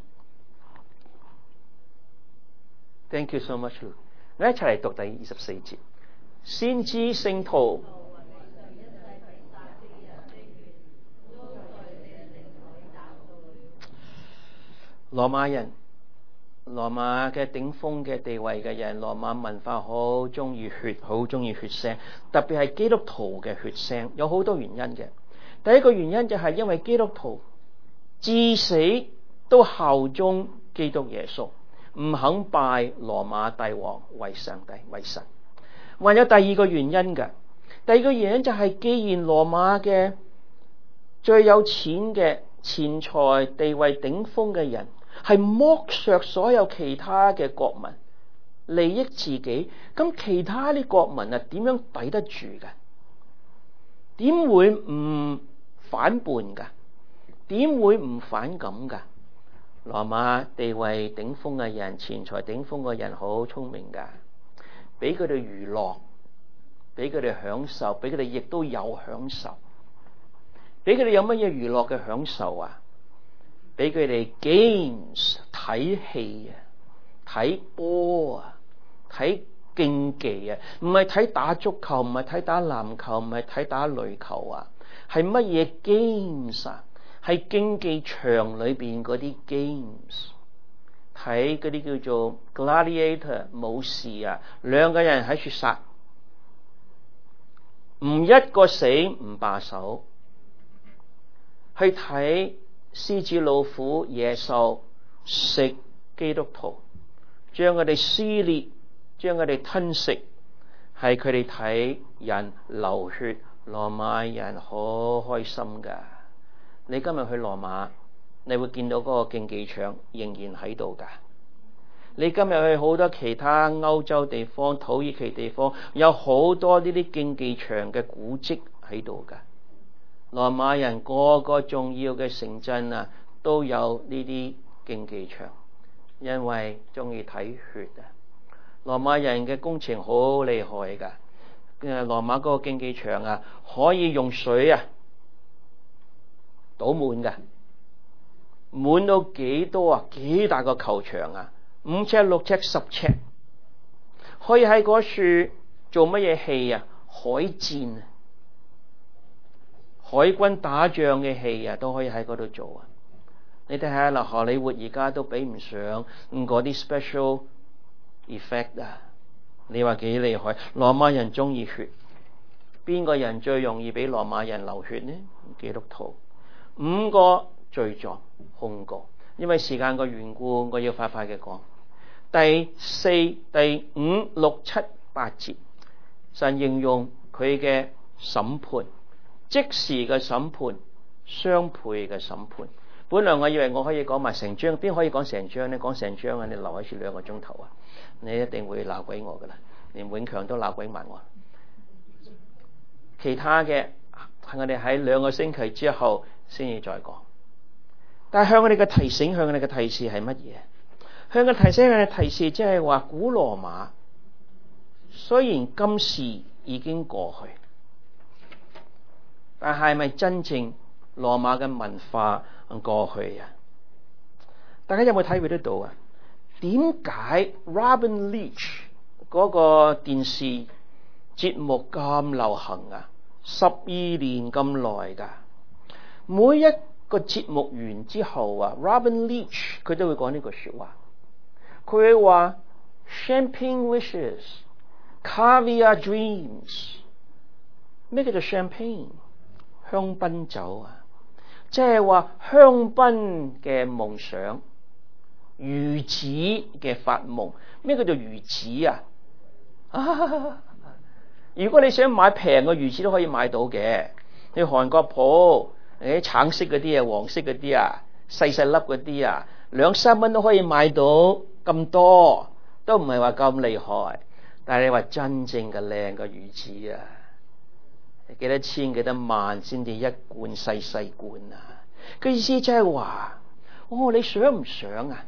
，Thank you so much。我一齊嚟讀第二十四節。先知聖徒，羅馬人。羅馬嘅頂峰嘅地位嘅人，羅馬文化好中意血，好中意血腥，特別係基督徒嘅血腥，有好多原因嘅。第一個原因就係因為基督徒至死都效忠基督耶穌，唔肯拜羅馬帝王為上帝為神。還有第二個原因嘅，第二個原因就係既然羅馬嘅最有錢嘅錢財地位頂峰嘅人，係剝削所有其他嘅國民，利益自己，咁其他啲國民啊點樣抵得住㗎？點會唔反叛㗎？點會唔反感㗎？羅馬地位頂峰嘅人，錢財頂峰嘅人好聰明㗎，俾佢哋娛樂，俾佢哋享受，俾佢哋亦都有享受。俾佢哋有乜嘢娛樂嘅享受啊？俾佢哋 games 睇戲啊，睇波啊，睇競技啊，唔係睇打足球，唔係睇打籃球，唔係睇打壘球啊，係乜嘢 games 啊？係競技場裏邊嗰啲 games， 睇嗰啲叫做 gladiator 武士啊，兩個人喺處殺，唔一個死唔罷手，去睇獅子老虎野獸食基督徒，將佢哋撕裂，將佢哋吞食，係佢哋睇人流血。羅馬人好開心噶。你今日去羅馬，你會見到嗰個競技場仍然喺度噶。你今日去好多其他歐洲地方、土耳其地方，有好多呢啲競技場嘅古蹟喺度噶。 羅馬人個個重要嘅城鎮啊，都有呢啲競技場，因為中意睇血啊。羅馬人嘅工程好厲害噶，誒，羅馬嗰個競技場啊，可以用水啊倒滿噶，滿到幾多啊？幾大個球場啊？五尺、六尺、十尺，可以喺嗰處做乜嘢戲啊？海戰啊，海軍打仗嘅戲啊，都可以喺嗰度做啊。你睇下嗱，荷里活而家都比唔上嗰啲 special effect 啊。你話幾厲害？羅馬人中意血，邊個人最容易俾羅馬人流血呢？基督徒。五個罪狀控告，因為時間個緣故，我要快快嘅講。第四、第五、六、七、八節，神形容佢嘅審判，即時嘅審判，雙倍嘅審判。本來我以為我可以講埋成章，邊可以講成章呢？講成章啊，你留喺處兩個鐘頭啊，你一定會鬧鬼我噶啦，連永強都鬧鬼埋我。其他嘅係我哋喺兩個星期之後先至再講。但係向我哋嘅提醒，向我哋嘅提示係乜嘢？向我哋提醒，向我哋提示，即係話古羅馬雖然今時已經過去，但係咪真正羅馬嘅文化過去啊？大家有冇體會得到啊？點解 Robin Leach 嗰個電視節目咁流行啊？十二年咁耐噶，每一個節目完之後啊 ，Robin Leach 佢都會講呢句說話，佢會話 Champagne wishes，caviar dreams。咩叫做 champagne？ 香檳酒啊，即係話香檳嘅夢想，魚子嘅發夢。咩叫做魚子啊？啊，如果你想買平嘅魚子都可以買到嘅，去韓國鋪，誒，橙色嗰啲啊，黃色嗰啲啊，細細粒嗰啲啊，兩三蚊都可以買到咁多，都唔係話咁厲害。但係你話真正嘅靚嘅魚子啊，幾多千幾多萬先至一罐細細罐啊？個意思即係話，哦，你想唔想啊？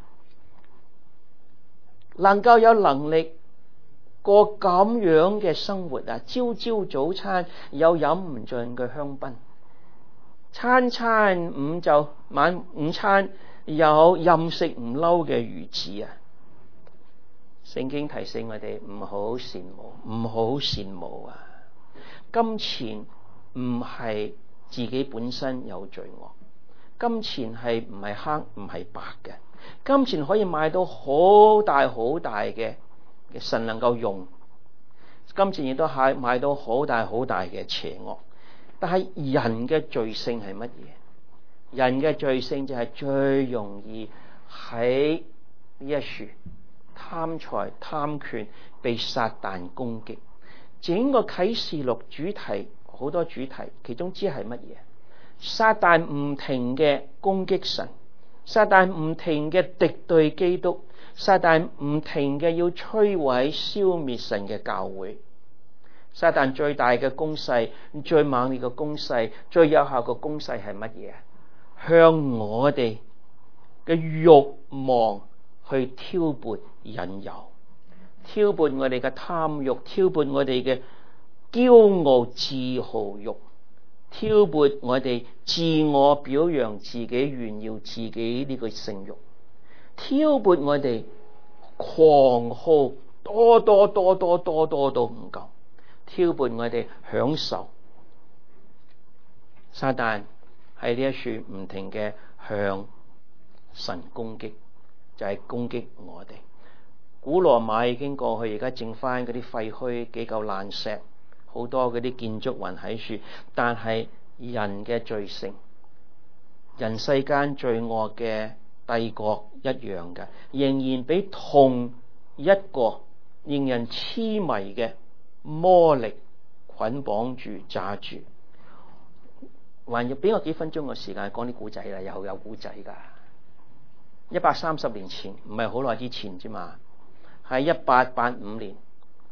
能夠有能力過咁樣嘅生活啊，朝朝早餐有飲唔盡嘅香檳，餐餐午就晚午餐有任食唔嬲嘅魚子啊！聖經提醒我哋唔好羨慕，唔好羨慕啊！金錢唔係自己本身有罪惡，金錢係唔係黑唔係白嘅，金錢可以買到好大好大嘅神能夠用，金錢亦都係買到好大好大嘅邪惡。但係人嘅罪性係乜嘢？人嘅罪性就係最容易喺呢一處貪財貪權被撒旦攻擊。整個啟示錄主題好多主題，其中之係乜嘢？撒旦唔停嘅攻擊神，撒旦唔停嘅敵對基督，撒旦唔停嘅要摧毀消滅神嘅教會。撒旦最大嘅攻勢，最猛烈嘅攻勢，最有效嘅攻勢係乜嘢？向我哋嘅慾望去挑撥引誘，挑撥我哋嘅貪慾，挑撥我哋嘅驕傲自豪慾，挑撥我哋自我表揚自己、炫耀自己呢個性慾，挑撥我哋狂好，多多多多多多都唔夠，挑撥我哋享受。撒旦喺呢一處唔停嘅向神攻擊，就係、是、攻擊我哋。古羅馬已經過去，而家剩翻嗰啲廢墟幾嚿爛石，好多嗰啲建築還喺處。但係人嘅罪性，人世間罪惡嘅帝國一樣嘅，仍然俾同一個令人痴迷嘅魔力捆綁住揸住。還要俾我幾分鐘嘅時間講啲古仔啦，又有古仔噶。一百三十年前，唔係好耐之前啫嘛，喺一八八五年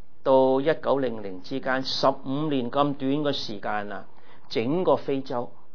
到一九零零之間，十五年咁短嘅時間啊，整個非洲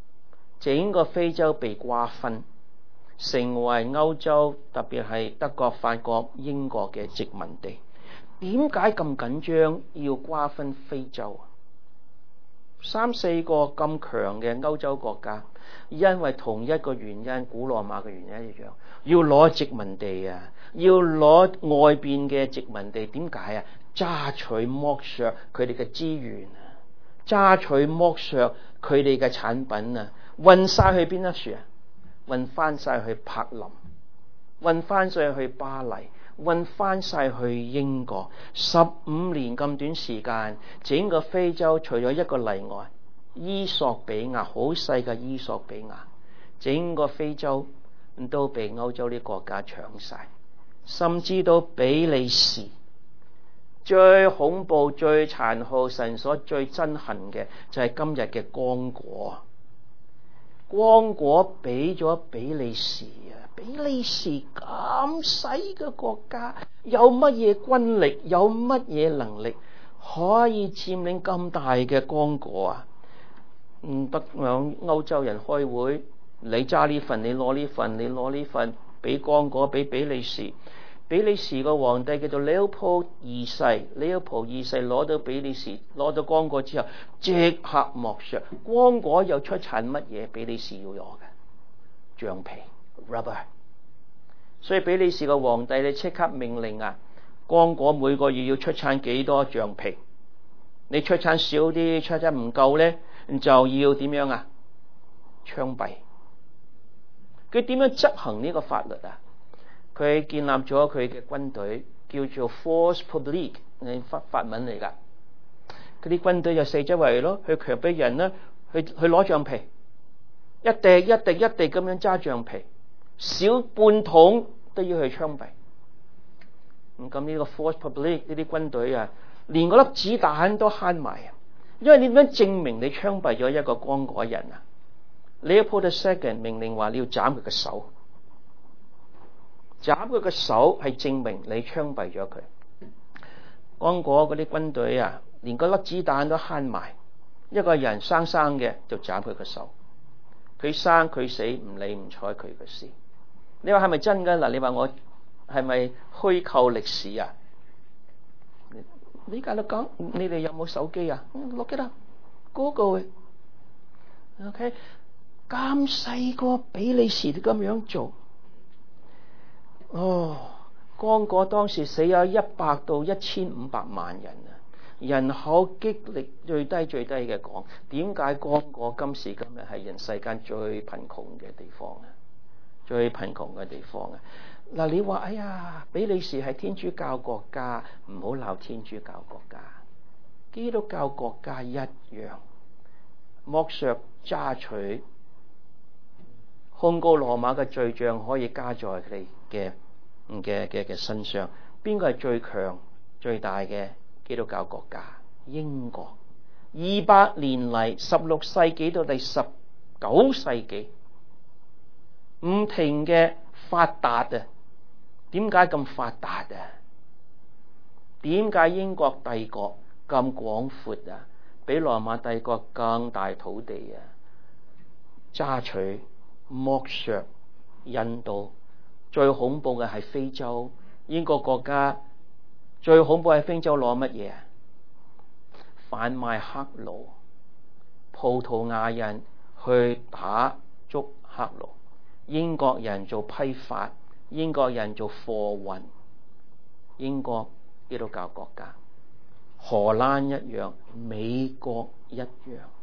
整個非洲被瓜分，成為歐洲特別係德國、法國、英國嘅殖民地。點解咁緊張要瓜分非洲？三四個咁強嘅歐洲國家，因為同一個原因，古羅馬嘅原因一樣，要攞殖民地啊，要攞外邊嘅殖民地。點解啊？揸取剝削佢哋嘅資源啊，揸取剝削佢哋嘅產品啊，運晒去邊一處啊？運翻晒去柏林，運翻晒去巴黎，運翻晒去英國。十五年咁短時間，整個非洲除咗一個例外，伊索比亞，好細嘅伊索比亞，整個非洲都被歐洲啲國家搶晒，甚至到比利時。最恐怖、最殘酷、神所最憎恨嘅就係今日嘅剛果。剛果俾咗比利時啊！比利時咁細嘅國家，有乜嘢軍力，有乜嘢能力可以佔領咁大嘅剛果啊？唔得，兩歐洲人開會，你揸呢份，你攞呢份，你攞呢份，俾剛果，俾比利時。比利時個皇帝叫做 Leopold 二世 ，Leopold 二世攞到比利時，攞到剛果之後，即刻剝削。剛果又出產乜嘢？比利時要攞嘅橡皮 rubber。所以比利時個皇帝你即刻命令啊，剛果每個月要出產幾多橡皮？你出產少啲，出產唔夠咧，就要點樣啊？槍斃。佢點樣執行呢個法律啊？佢建立咗佢嘅軍隊，叫做 Force Publique， 係法法文嚟㗎。佢啲軍隊就四周圍咯，去強迫人啦，去去攞橡皮，一滴一滴一滴咁樣揸橡皮，少半桶都要去槍斃。咁咁呢個 Force Publique 呢啲軍隊啊，連嗰粒子彈都慳埋啊！因為你點樣證明你槍斃咗一個剛果人啊？Leopold the Second 命令話你要斬佢嘅手。斬佢個手係證明你槍斃咗佢。剛果嗰啲軍隊啊，連個粒子彈都慳埋，一個人生生嘅就斬佢個手，佢生佢死唔理唔睬佢嘅事。你話係咪真㗎？嗱，你話我係咪虛構歷史啊？你而家都講，你哋有冇手機啊？錄嘅啦 ，Google 嘅。OK， 咁細個比利時都咁樣做。哦，剛果當時死有一百到一千五百萬人啊！人口激力最低最低嘅講，點解剛果今時今日係人世間最貧窮嘅地方啊？最貧窮嘅地方啊！嗱，你話哎呀，比利時係天主教國家，唔好鬧天主教國家，基督教國家一樣，剝削揸取。控告羅馬嘅罪狀可以加在佢哋嘅嘅嘅嘅身上。邊個係最強最大嘅基督教國家？英國。二百年嚟，十六世紀到第十九世紀，唔停嘅發達啊！點解咁發達啊？點解英國帝國咁廣闊啊？比羅馬帝國更大土地啊？揸取。剝削印度，最恐怖嘅係非洲。英國國家最恐怖係非洲攞乜嘢？販賣黑奴，葡萄牙人去打捉黑奴，英國人做批發，英國人做貨運。英國基督教國家，荷蘭一樣，美國一樣。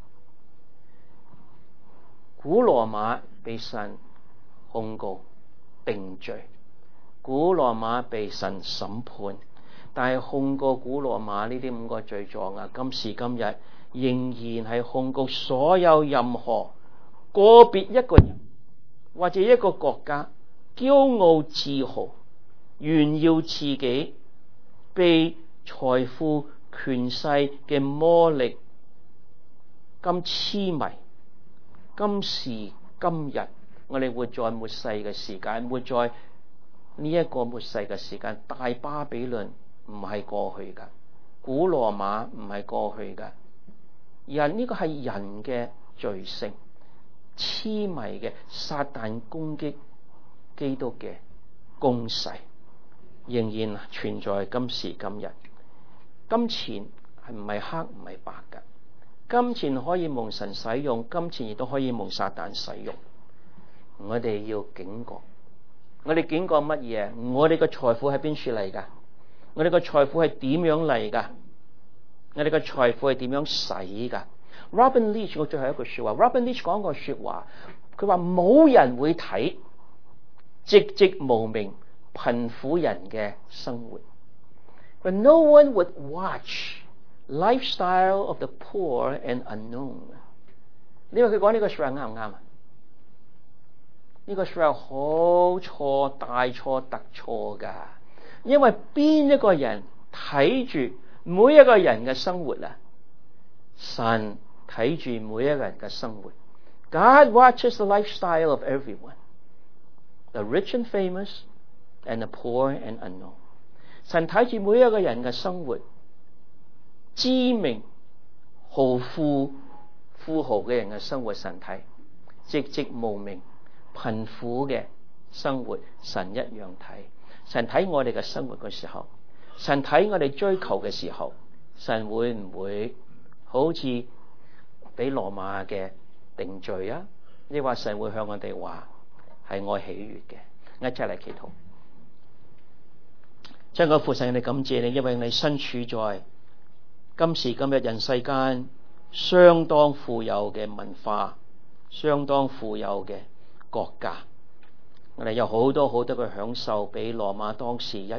古羅馬被神控告定罪，古羅馬被神審判，但係控告古羅馬呢啲五個罪狀啊，今時今日仍然係控告所有任何個別一個人或者一個國家驕傲自豪，炫耀自己，被財富權勢嘅魔力咁痴迷。今時今日，我哋活在末世嘅時間，活在呢一個末世嘅時間。大巴比倫唔係過去噶，古羅馬唔係過去噶，人呢個係人嘅罪性。 痴迷嘅撒旦攻擊基督嘅攻勢，仍然存在今時今日。金錢係唔係黑唔係白㗎？金錢可以蒙神使用，金錢亦都可以蒙撒旦使用。我哋要警覺，我哋警覺乜嘢？我哋嘅財富喺邊處嚟㗎？我哋嘅財富係點樣嚟㗎？我哋嘅財富係點樣使㗎？Robin Leach 我最後一句說話 ，Robin Leach 講個說話，佢話冇人會睇寂寂無名貧苦人嘅生活。But no one would watch lifestyle of the poor and unknown。你話佢講呢個說話啱唔啱啊？呢個說話好錯，大錯特錯㗎。因為邊一個人睇住每一個人嘅生活啊？神睇住每一個人嘅生活。God watches the lifestyle of everyone, the rich and famous, and the poor and unknown。神睇住每一個人嘅生活，知名豪富富豪嘅人嘅生活，神睇；寂寂無名貧苦嘅生活，神一樣睇。神睇我哋嘅生活嘅時候，神睇我哋追求嘅時候，神會唔會好似俾羅馬嘅定罪啊？抑或神會向我哋話係我喜悅嘅？一齊嚟祈禱。親愛的父神，我哋感謝你，因為你身處在今時今日人世間相當富有嘅文化，相當富有嘅國家，我哋有好多好多嘅享受，比羅馬當時一樣。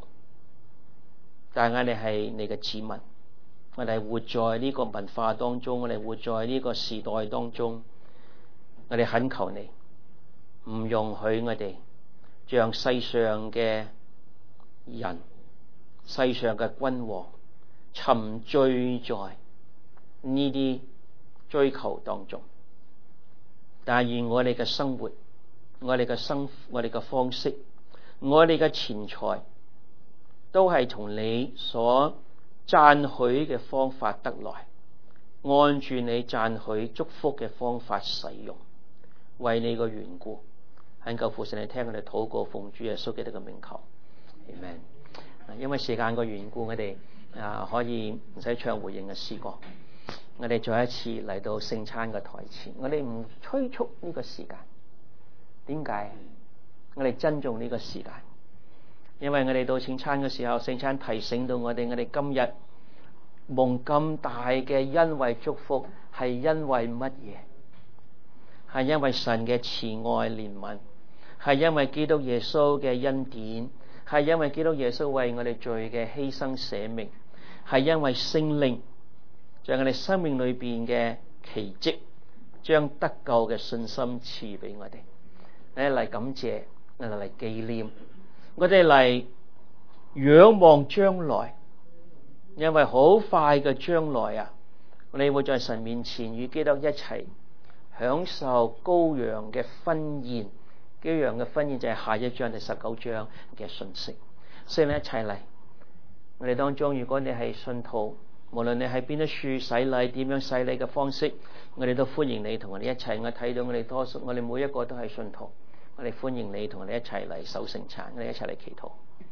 但係我哋係你嘅子民，我哋活在呢個文化當中，我哋活在呢個時代當中，我哋懇求你唔容許我哋像世上嘅人、世上嘅君王沉醉在呢啲追求當中。但願我哋嘅生活，我哋嘅生我哋嘅方式，我哋嘅錢財都係從你所讚許嘅方法得來，按住你讚許祝福嘅方法使用，為你嘅緣故，懇求父神你聽我哋禱告，奉主耶穌基督嘅名求。Amen。因為時間個緣故，我哋啊可以唔使唱回應嘅詩歌，我哋再一次嚟到聖餐嘅台前，我哋唔催促呢個時間。點解？我哋珍重呢個時間，因為我哋到聖餐嘅時候，聖餐提醒到我哋，我哋今日蒙咁大嘅恩惠祝福，係因為乜嘢？係因為神嘅慈愛憐憫，係因為基督耶穌嘅恩典，係因為基督耶穌為我哋罪嘅犧牲捨命，係因為聖靈在我哋生命裏邊嘅奇蹟，將得救嘅信心賜俾我哋。我哋嚟感謝，我哋嚟紀念，我哋嚟仰望將來，因為好快嘅將來啊，我哋會在神面前與基督一齊享受羔羊嘅婚宴。羔羊嘅婚宴就係下一章第十九章嘅信息。所以咧一齊嚟，我哋當中，如果你係信徒，無論你喺邊一處洗禮，點樣洗禮嘅方式，我哋都歡迎你同我哋一齊。我睇到我哋多數，我哋每一個都係信徒，我哋歡迎你同我哋一齊嚟守聖餐，我哋一齊嚟祈禱。